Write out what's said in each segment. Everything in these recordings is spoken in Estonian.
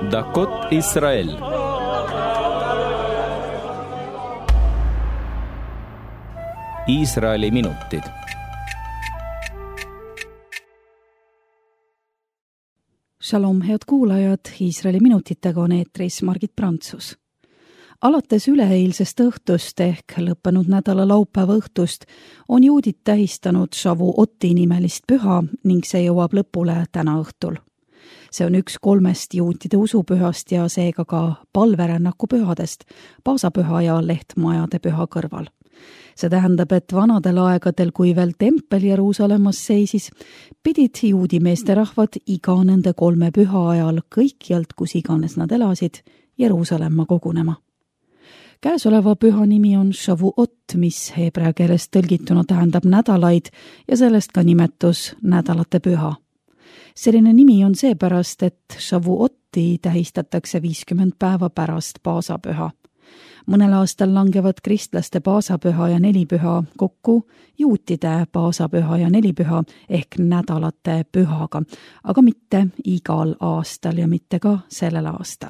דקות ישראל. Iisraeli minutid. Shalom, head kuulajad, Iisraeli minutitega on eetris Margit Prantsus. Alates üleeilsest õhtust ehk lõppenud nädala laupäeva õhtust on juudid tähistanud Shavuoti nimelist püha ning see jõuab lõpule täna õhtul. See on üks 3 juutide usupühast ja seega ka palverännaku pühadest, paasapüha ja lehtmajade püha kõrval. See tähendab, et vanadel aegadel, kui veel tempel Jeruusalemmas seisis, pidid juudi meesterahvad iga nende 3 püha ajal kõikjalt, kus iganes nad elasid, Jeruusalemma kogunema. Käesoleva püha nimi on Shavuot, mis heebrea keeles tõlgituna tähendab nädalaid ja sellest ka nimetus nädalate püha. Selline nimi on seepärast, et Shavuoti tähistatakse 50 päeva pärast paasapüha. Mõnel aastal langevad kristlaste paasapüha ja nelipüha kokku juutide paasapüha ja nelipüha ehk nädalate pühaga, aga mitte igal aastal ja mitte ka sellel aastal.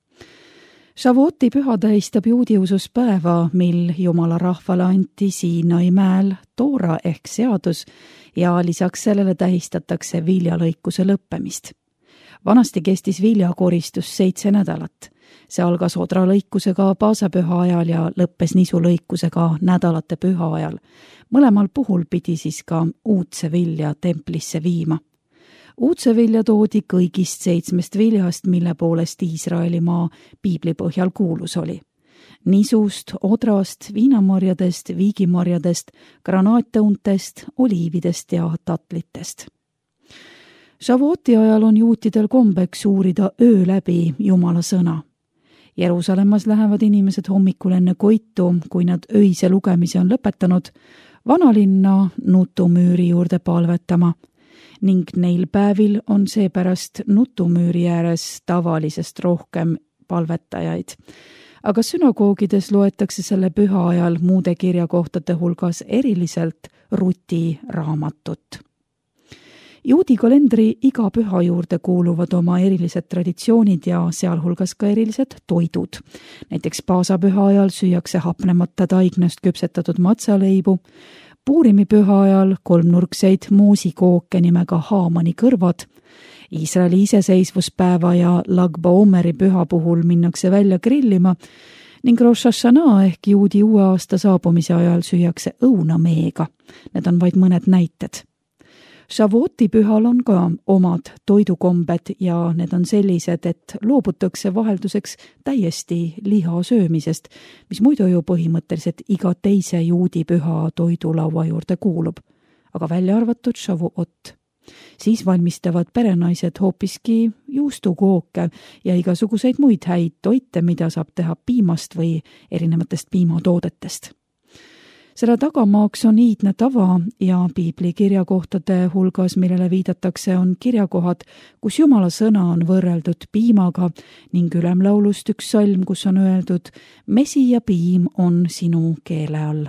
Shavuoti püha tähistab juudi usus päeva, mil Jumala rahvale anti Siinai mäel Toora ehk seadus ja lisaks sellele tähistatakse viljalõikuse lõppemist. Vanasti kestis viljakoristus 7 nädalat. See algas odralõikusega paasapüha ajal ja lõppes nisulõikusega nädalate püha ajal. Mõlemal puhul pidi siis ka uudse vilja templisse viima. Uudse vilja toodi kõigist 7 viljast, mille poolest Iisraelimaa piibli põhjal kuulus oli. Nisust, odrast, viinamarjadest, viigimarjadest, granaatõuntest, oliividest ja tatlitest. Shavuoti ajal on juutidel kombeks uurida öö läbi Jumala sõna. Jeruusalemmas lähevad inimesed hommikul enne koitu, kui nad öise lugemise on lõpetanud, vanalinna nutumüüri juurde palvetama ning neil päevil on seepärast nutumüüri ääres tavalisest rohkem palvetajaid. Aga sünagoogides loetakse selle püha ajal muude kirjakohtade hulgas eriliselt Ruti raamatut. Juudi kalendri iga püha juurde kuuluvad oma erilised traditsioonid ja sealhulgas ka erilised toidud. Näiteks paasapüha ajal süüakse hapnemata taignast küpsetatud matsaleibu, Puurimi püha ajal 3-nurkseid moosikooke nimega Haamani kõrvad, Iisraeli iseseisvuspäeva ja Lag Baomeri püha puhul minnakse välja grillima ning Rosh Hashanah ehk juudi uue aasta saabumise ajal süüakse õunameega. Need on vaid mõned näited. Shavuoti pühal on ka omad toidukombed ja need on sellised, et loobutakse vahelduseks täiesti liha söömisest, mis muidu ju põhimõtteliselt iga teise juudi püha toidulaua juurde kuulub, aga välja arvatud Shavuot. Siis valmistavad perenaised hoopiski juustukooke ja igasuguseid muid häid toite, mida saab teha piimast või erinevatest piimatoodetest. Selle tagamaaks on iidne tava ja piibli kirjakohtade hulgas, millele viidatakse, on kirjakohad, kus Jumala sõna on võrreldud piimaga ning ülemlaulust üks salm, kus on öeldud, mesi ja piim on sinu keele all.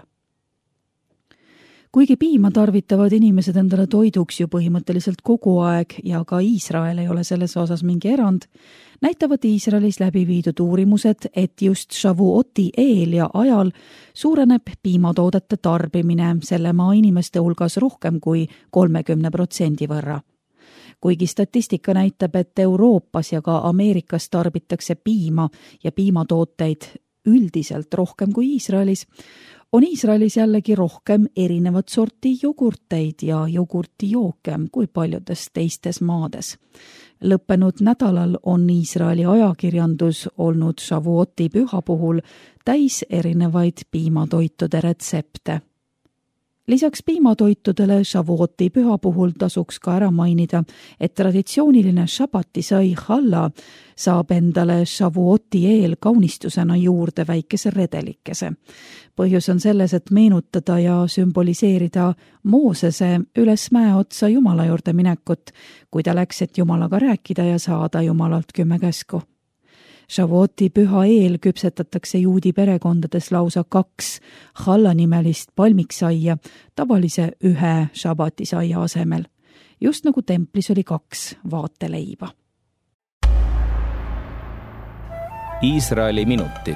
Kuigi piima tarvitavad inimesed endale toiduks ju põhimõtteliselt kogu aeg ja ka Iisrael ei ole selles osas mingi erand, näitavad Iisraelis läbi viidud uurimused, et just Shavuoti eel ja ajal suureneb piimatoodete tarbimine selle maa inimeste hulgas rohkem kui 30% võrra. Kuigi statistika näitab, et Euroopas ja ka Ameerikas tarbitakse piima ja piimatooteid üldiselt rohkem kui Iisraelis, on Iisraelis jällegi rohkem erinevat sorti jogurteid ja jogurtijooke kui paljudes teistes maades. Lõppenud nädalal on Iisraeli ajakirjandus olnud Shavuoti püha puhul täis erinevaid piimatoitude retsepte. Lisaks piimatoitudele Shavuoti püha puhul tasuks ka ära mainida, et traditsiooniline šabatisai challa saab endale Shavuoti eel kaunistusena juurde väikese redelikese. Põhjus on selles, et meenutada ja sümboliseerida Moosese üles mäe otsa Jumala juurde minekut, kui ta läks, et Jumalaga rääkida ja saada Jumalalt 10 käsku. Shavuoti püha eel küpsetatakse juudi perekondades lausa 2 challa-nimelist palmiksaia tavalise 1 šabatisaia asemel, just nagu templis oli 2 vaateleiba. Iisraeli minutid.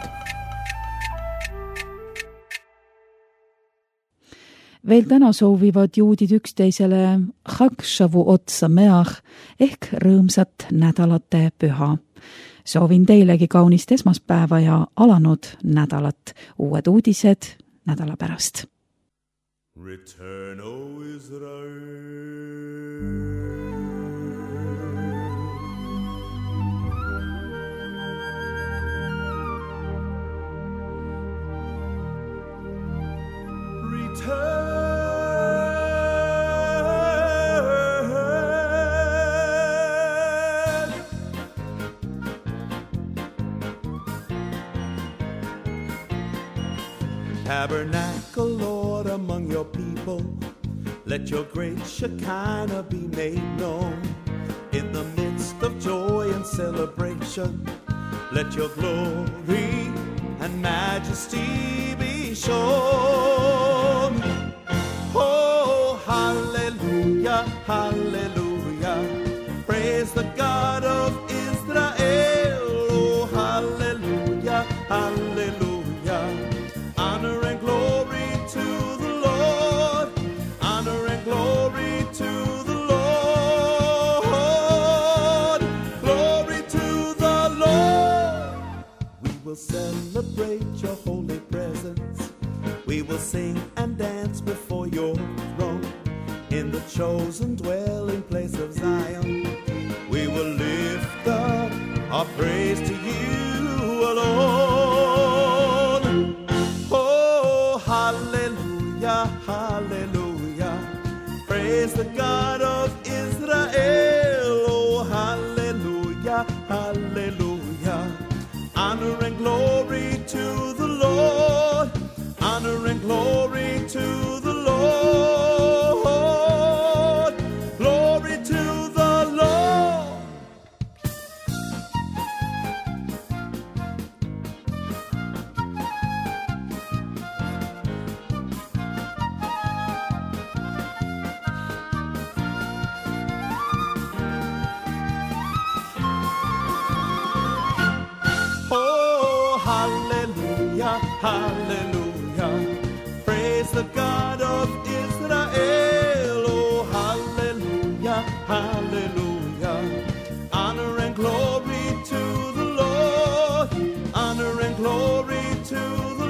Veel täna soovivad juudid üksteisele Chag Shavuot Sameach ehk rõõmsat nädalate püha. Soovin teilegi kaunist esmaspäeva ja alanud nädalat. Uued uudised nädala pärast. Return, O Israel. Return. Tabernacle, Lord, among your people. Let your great Shekinah be made known. In the midst of joy and celebration, let your glory and majesty be shown. Oh, hallelujah, hallelujah. Praise the God of Israel. Oh, hallelujah, hallelujah. Honor and glory to the Lord. Honor and glory to the Lord. Glory to the Lord. We will celebrate your holy presence. We will sing and dance before your throne. In the chosen dwelling place of Zion, we will lift up our praise to you alone. Oh, hallelujah, hallelujah. Praise the God of Israel. Oh, hallelujah, hallelujah. Honor and glory to the Lord. Honor and glory to the Lord. Glory to the Lord. Oh, hallelujah, hallelujah. Praise the God of Israel. Oh, hallelujah, hallelujah. Honor and glory to the Lord. Honor and glory to the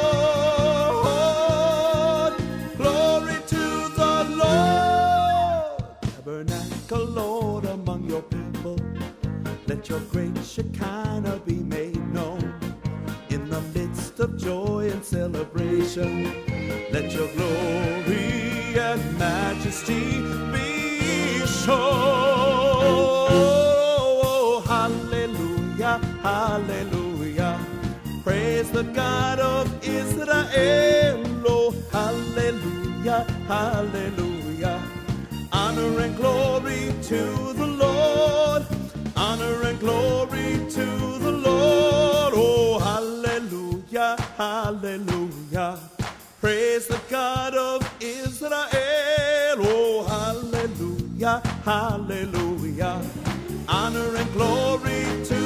Lord. Glory to the Lord. Tabernacle, Lord, among your people. Let your great Shekinah be made known. In the midst of joy and celebration, let your glory and majesty be shown. Oh, hallelujah, hallelujah. Praise the God of Israel. Oh, hallelujah, hallelujah. Honor and glory to the Lord. Honor and glory to the Lord. Oh, hallelujah, hallelujah. Praise the God of Israel. Oh, hallelujah, hallelujah. Honor and glory to